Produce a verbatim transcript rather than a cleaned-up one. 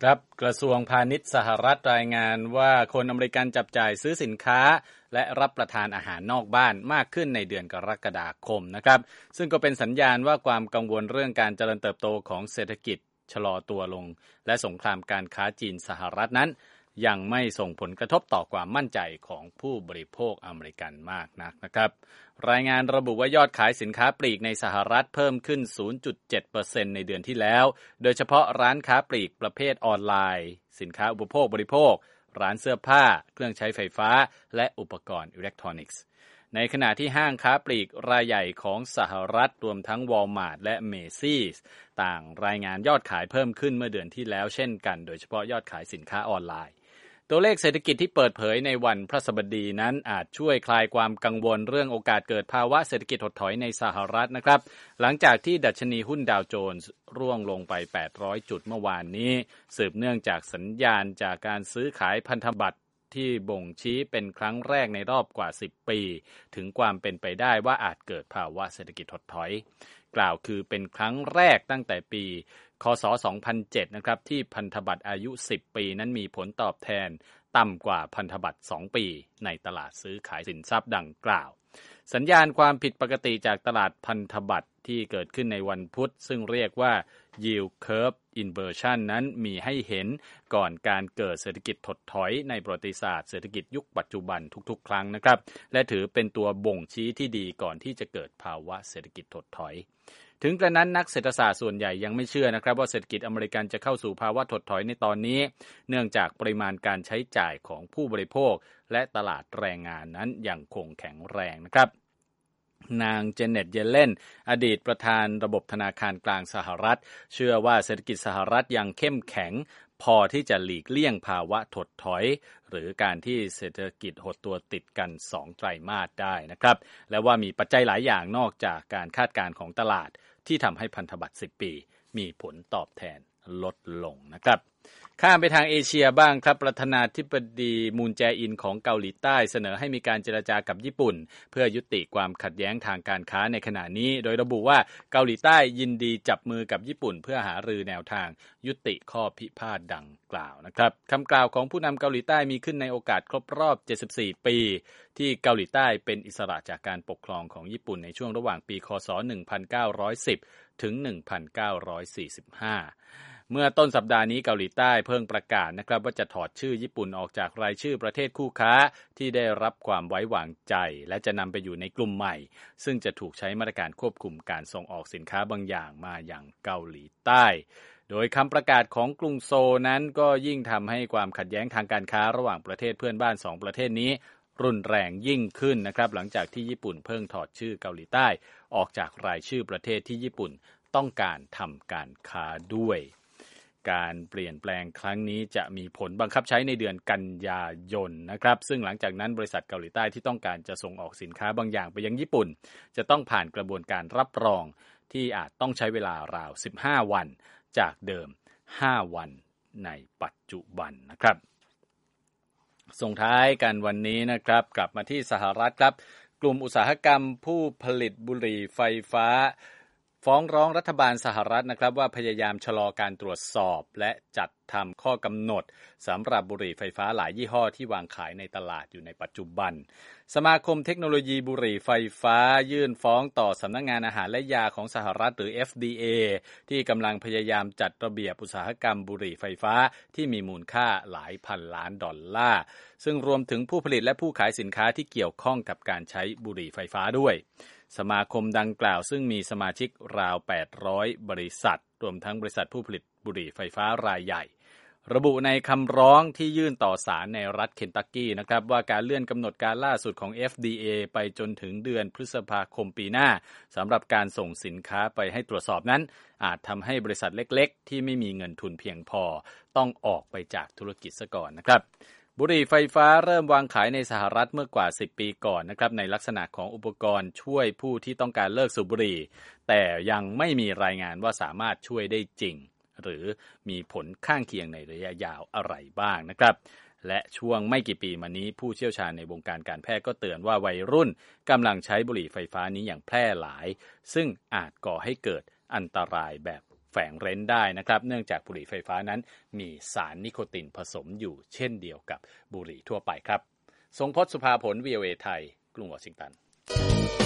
ครับกระทรวงพาณิชย์สหรัฐรายงานว่าคนอเมริกันจับจ่ายซื้อสินค้าและรับประทานอาหารนอกบ้านมากขึ้นในเดือนกรกฎาคมนะครับซึ่งก็เป็นสัญญาณว่าความกังวลเรื่องการเจริญเติบโตของเศรษฐกิจชะลอตัวลงและสงครามการค้าจีนสหรัฐนั้นยังไม่ส่งผลกระทบต่อความมั่นใจของผู้บริโภคอเมริกันมากนักนะครับรายงานระบุว่ายอดขายสินค้าปลีกในสหรัฐเพิ่มขึ้น ศูนย์จุดเจ็ดเปอร์เซ็นต์ ในเดือนที่แล้วโดยเฉพาะร้านค้าปลีกประเภทออนไลน์สินค้าอุปโภคบริโภคร้านเสื้อผ้าเครื่องใช้ไฟฟ้าและอุปกรณ์อิเล็กทรอนิกส์ในขณะที่ห้างค้าปลีกรายใหญ่ของสหรัฐรวมทั้ง Walmart และ Macy's ต่างรายงานยอดขายเพิ่มขึ้นเมื่อเดือนที่แล้วเช่นกันโดยเฉพาะยอดขายสินค้าออนไลน์ตัวเลขเศรษฐกิจที่เปิดเผยในวันพฤหัสบดีนั้นอาจช่วยคลายความกังวลเรื่องโอกาสเกิดภาวะเศรษฐกิจถดถอยในสหรัฐนะครับหลังจากที่ดัชนีหุ้นดาวโจนส์ร่วงลงไปแปดร้อยจุดเมื่อวานนี้สืบเนื่องจากสัญญาณจากการซื้อขายพันธบัตรที่บ่งชี้เป็นครั้งแรกในรอบกว่าสิบปีถึงความเป็นไปได้ว่าอาจเกิดภาวะเศรษฐกิจถดถอยกล่าวคือเป็นครั้งแรกตั้งแต่ปีค.ศ. สองพันเจ็ดนะครับที่พันธบัตรอายุสิบปีนั้นมีผลตอบแทนต่ำกว่าพันธบัตรสองปีในตลาดซื้อขายสินทรัพย์ดังกล่าวสัญญาณความผิดปกติจากตลาดพันธบัตรที่เกิดขึ้นในวันพุธซึ่งเรียกว่า Yield Curve Inversion นั้นมีให้เห็นก่อนการเกิดเศรษฐกิจถดถอยในประวัติศาสตร์เศรษฐกิจยุคปัจจุบันทุกๆครั้งนะครับและถือเป็นตัวบ่งชี้ที่ดีก่อนที่จะเกิดภาวะเศรษฐกิจถดถอยถึงกระนั้นนักเศรษฐศาสตร์ส่วนใหญ่ยังไม่เชื่อนะครับว่าเศรษฐกิจอเมริกันจะเข้าสู่ภาวะถดถอยในตอนนี้เนื่องจากปริมาณการใช้จ่ายของผู้บริโภคและตลาดแรงงานนั้นยังคงแข็งแรงนะครับนางเจเน็ตเยเลนอดีตประธานระบบธนาคารกลางสหรัฐเชื่อว่าเศรษฐกิจสหรัฐยังเข้มแข็งพอที่จะหลีกเลี่ยงภาวะถดถอยหรือการที่เศรษฐกิจหดตัวติดกันสองไตรมาสได้นะครับและว่ามีปัจจัยหลายอย่างนอกจากการคาดการณ์ของตลาดที่ทำให้พันธบัตรสิบปีมีผลตอบแทนลดลงนะครับข้ามไปทางเอเชียบ้างครับประธานาธิบดีมูนแจอินของเกาหลีใต้เสนอให้มีการเจรจากับญี่ปุ่นเพื่อยุติความขัดแย้งทางการค้าในขณะนี้โดยระบุว่าเกาหลีใต้ยินดีจับมือกับญี่ปุ่นเพื่อหารือแนวทางยุติข้อพิพาทดังกล่าวนะครับคำกล่าวของผู้นำเกาหลีใต้มีขึ้นในโอกาสครบรอบเจ็ดสิบสี่ปีที่เกาหลีใต้เป็นอิสระจากการปกครองของญี่ปุ่นในช่วงระหว่างปีค.ศ. หนึ่งพันเก้าร้อยสิบถึงหนึ่งพันเก้าร้อยสี่สิบห้าเมื่อต้นสัปดาห์นี้เกาหลีใต้เพิ่งประกาศนะครับว่าจะถอดชื่อญี่ปุ่นออกจากรายชื่อประเทศคู่ค้าที่ได้รับความไว้วางใจและจะนำไปอยู่ในกลุ่มใหม่ซึ่งจะถูกใช้มาตรการควบคุมการส่งออกสินค้าบางอย่างมาอย่างเกาหลีใต้โดยคำประกาศของกรุงโซลนั้นก็ยิ่งทำให้ความขัดแย้งทางการค้าระหว่างประเทศเพื่อนบ้านสองประเทศนี้รุนแรงยิ่งขึ้นนะครับหลังจากที่ญี่ปุ่นเพิ่งถอดชื่อเกาหลีใต้ออกจากรายชื่อประเทศที่ญี่ปุ่นต้องการทำการค้าด้วยการเปลี่ยนแปลงครั้งนี้จะมีผลบังคับใช้ในเดือนกันยายนนะครับซึ่งหลังจากนั้นบริษัทเกาหลีใต้ที่ต้องการจะส่งออกสินค้าบางอย่างไปยังญี่ปุ่นจะต้องผ่านกระบวนการรับรองที่อาจต้องใช้เวลาราวสิบห้าวันจากเดิมห้าวันในปัจจุบันนะครับส่งท้ายกันวันนี้นะครับกลับมาที่สหรัฐครับกลุ่มอุตสาหกรรมผู้ผลิตบุหรี่ไฟฟ้าฟ้องร้องรัฐบาลสหรัฐนะครับว่าพยายามชะลอการตรวจสอบและจัดทำข้อกำหนดสำหรับบุหรี่ไฟฟ้าหลายยี่ห้อที่วางขายในตลาดอยู่ในปัจจุบันสมาคมเทคโนโลยีบุหรี่ไฟฟ้ายื่นฟ้องต่อสำนักงานอาหารและยาของสหรัฐหรือ เอฟ ดี เอ ที่กำลังพยายามจัดระเบียบอุตสาหกรรมบุหรี่ไฟฟ้าที่มีมูลค่าหลายพันล้านดอลลาร์ซึ่งรวมถึงผู้ผลิตและผู้ขายสินค้าที่เกี่ยวข้องกับการใช้บุหรี่ไฟฟ้าด้วยสมาคมดังกล่าวซึ่งมีสมาชิกราวแปดร้อยบริษัทรวมทั้งบริษัทผู้ผลิตบุหรี่ไฟฟ้ารายใหญ่ระบุในคำร้องที่ยื่นต่อศาลในรัฐเคนตักกี้นะครับว่าการเลื่อนกำหนดการล่าสุดของ เอฟ ดี เอ ไปจนถึงเดือนพฤษภาคมปีหน้าสำหรับการส่งสินค้าไปให้ตรวจสอบนั้นอาจทำให้บริษัทเล็กๆที่ไม่มีเงินทุนเพียงพอต้องออกไปจากธุรกิจซะก่อนนะครับบุหรี่ไฟฟ้าเริ่มวางขายในสหรัฐเมื่อกว่าสิบปีก่อนนะครับในลักษณะของอุปกรณ์ช่วยผู้ที่ต้องการเลิกสูบบุหรี่แต่ยังไม่มีรายงานว่าสามารถช่วยได้จริงหรือมีผลข้างเคียงในระยะยาวอะไรบ้างนะครับและช่วงไม่กี่ปีมานี้ผู้เชี่ยวชาญในวงการการแพทย์ก็เตือนว่าวัยรุ่นกำลังใช้บุหรี่ไฟฟ้านี้อย่างแพร่หลายซึ่งอาจก่อให้เกิดอันตรายแบบแฝงเร้นได้นะครับเนื่องจากบุหรี่ไฟฟ้านั้นมีสารนิโคตินผสมอยู่เช่นเดียวกับบุหรี่ทั่วไปครับทรงพจน์ สุภาผล วี โอ เอ ไทยกรุงวอชิงตัน